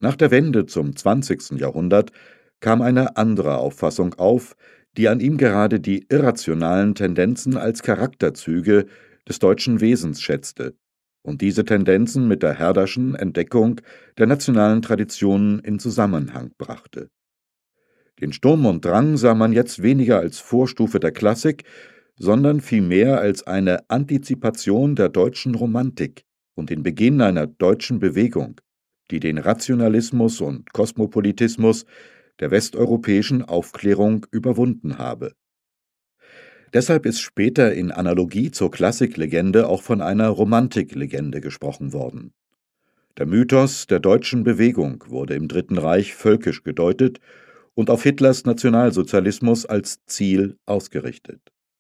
Nach der Wende zum 20. Jahrhundert kam eine andere Auffassung auf, die an ihm gerade die irrationalen Tendenzen als Charakterzüge des deutschen Wesens schätzte und diese Tendenzen mit der Herderschen Entdeckung der nationalen Traditionen in Zusammenhang brachte. Den Sturm und Drang sah man jetzt weniger als Vorstufe der Klassik, sondern vielmehr als eine Antizipation der deutschen Romantik und den Beginn einer deutschen Bewegung, die den Rationalismus und Kosmopolitismus der westeuropäischen Aufklärung überwunden habe. Deshalb ist später in Analogie zur Klassiklegende auch von einer Romantiklegende gesprochen worden. Der Mythos der deutschen Bewegung wurde im Dritten Reich völkisch gedeutet und auf Hitlers Nationalsozialismus als Ziel ausgerichtet.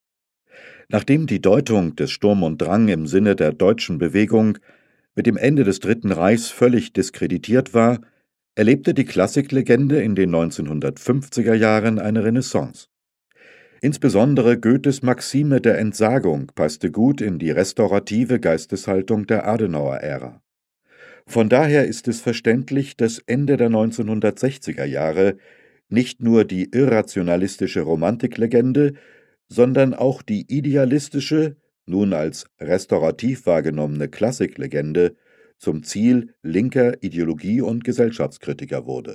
Nachdem die Deutung des Sturm und Drang im Sinne der deutschen Bewegung mit dem Ende des Dritten Reichs völlig diskreditiert war, erlebte die Klassiklegende in den 1950er Jahren eine Renaissance. Insbesondere Goethes Maxime der Entsagung passte gut in die restaurative Geisteshaltung der Adenauer-Ära. Von daher ist es verständlich, dass Ende der 1960er Jahre nicht nur die irrationalistische Romantiklegende, sondern auch die idealistische, nun als restaurativ wahrgenommene Klassiklegende zum Ziel linker Ideologie und Gesellschaftskritiker wurde.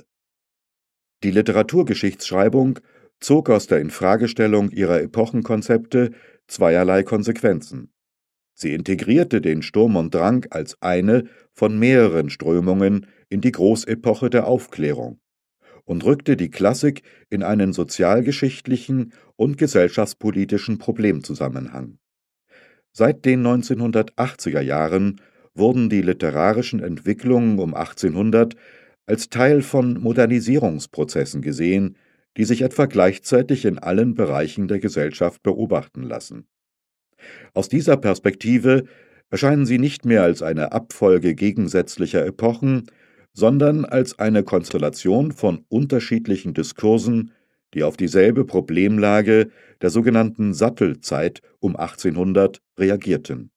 Die Literaturgeschichtsschreibung zog aus der Infragestellung ihrer Epochenkonzepte zweierlei Konsequenzen. Sie integrierte den Sturm und Drang als eine von mehreren Strömungen in die Großepoche der Aufklärung und rückte die Klassik in einen sozialgeschichtlichen und gesellschaftspolitischen Problemzusammenhang. Seit den 1980er Jahren wurden die literarischen Entwicklungen um 1800 als Teil von Modernisierungsprozessen gesehen, die sich etwa gleichzeitig in allen Bereichen der Gesellschaft beobachten lassen. Aus dieser Perspektive erscheinen sie nicht mehr als eine Abfolge gegensätzlicher Epochen, sondern als eine Konstellation von unterschiedlichen Diskursen, die auf dieselbe Problemlage der sogenannten Sattelzeit um 1800 reagierten.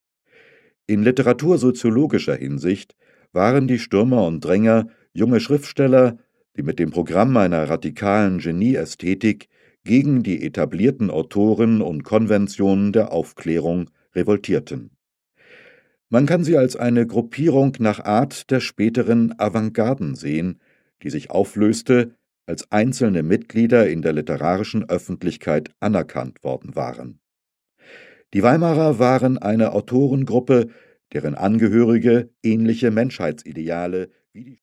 In literatursoziologischer Hinsicht waren die Stürmer und Dränger junge Schriftsteller, die mit dem Programm einer radikalen Genieästhetik gegen die etablierten Autoren und Konventionen der Aufklärung revoltierten. Man kann sie als eine Gruppierung nach Art der späteren Avantgarden sehen, die sich auflöste, als einzelne Mitglieder in der literarischen Öffentlichkeit anerkannt worden waren. Die Weimarer waren eine Autorengruppe, deren Angehörige ähnliche Menschheitsideale wie die